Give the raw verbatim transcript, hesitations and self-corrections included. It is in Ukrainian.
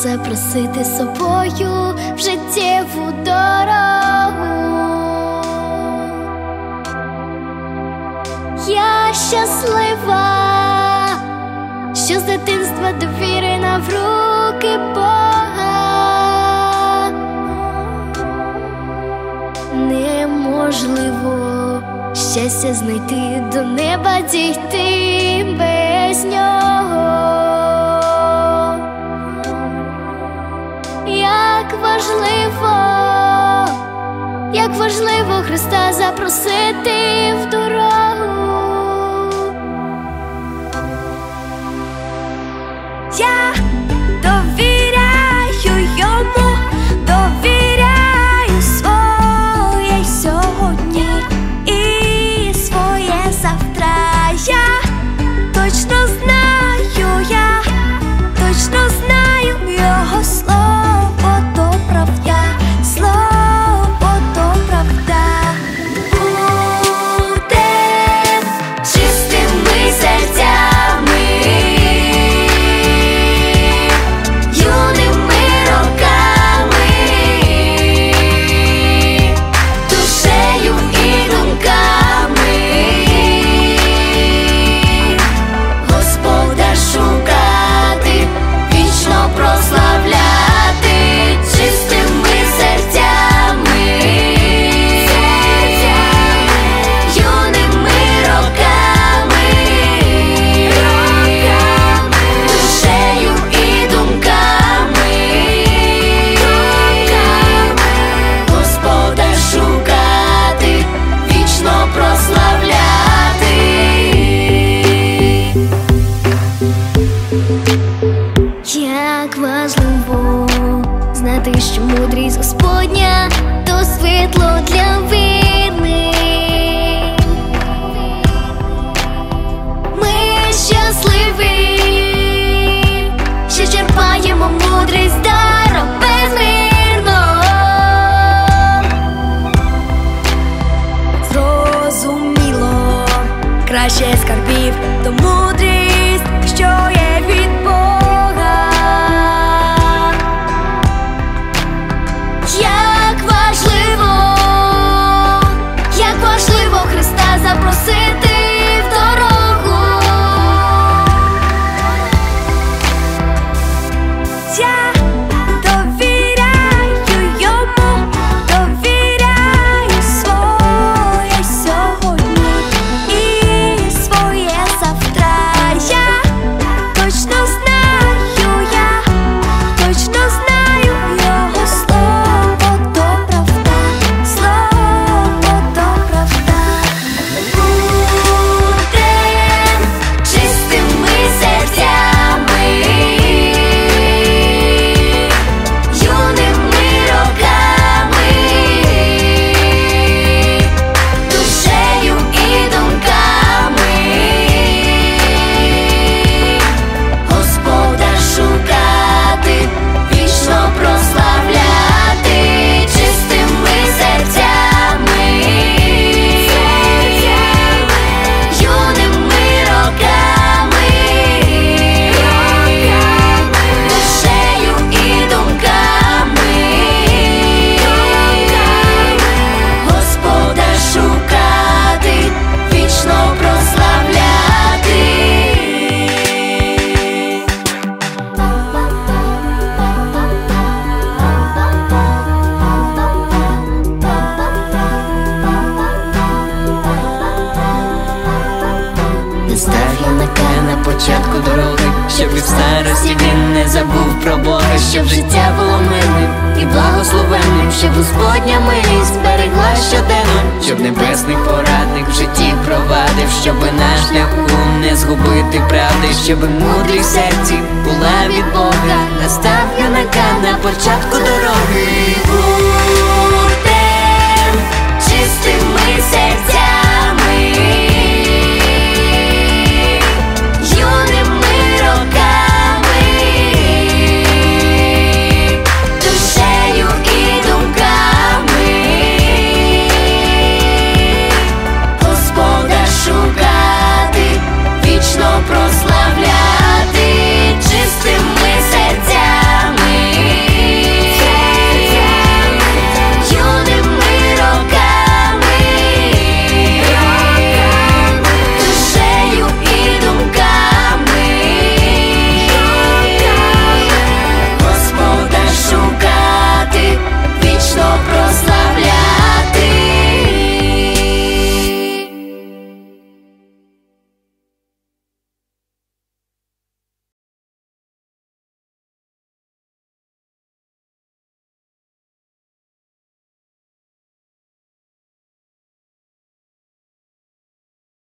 запросити собою в життєву дорогу. Я щаслива, що з дитинства довірена в руки Бога. Неможливо щастя знайти, до неба дійти без нього. Як важливо, як важливо Христа запросити в дорогу. Я довіряю йому, довіряю своє сьогодні і своє завтра. Я точно знаю, я точно знаю його слово, то правда, слово, то правда. Будем чистими серцями, юними роками, душею і думками Господа шукати, вічно прославляти, чистими серцями, юними роками, душею і думками Господа шукати, вічно прославляти. Як важливо знати, що мудрість Господня — то світло для вірних. Ми щасливі, що черпаємо мудрість даром безмірно. Зрозуміло, краще скарбів, то мудрість, що є від Бога. Як важливо, як важливо Христа запросити в дорогу. Я довіряю йому, довіряю своє сьогодні і своє завтра. Я точно знаю, я точно знаю його слово, то правда, слово, то правда. Будем чистими серцями, юними роками, душею і думками Господа шукати, вічно прославляти, чистими серцями, юними роками, душею і думками Господа шукати, вічно прославляти. Не став юнака на початку дороги, щоб і в старості він не забув про Бога, щоб життя було мирним і благословенним, щоб Господня милість зберегла щоденно, щоб небесний порадник в житті провадив, щоби на шляху не згубити правди, щоби мудрість в серці була від Бога. Настав юнака на початку дороги.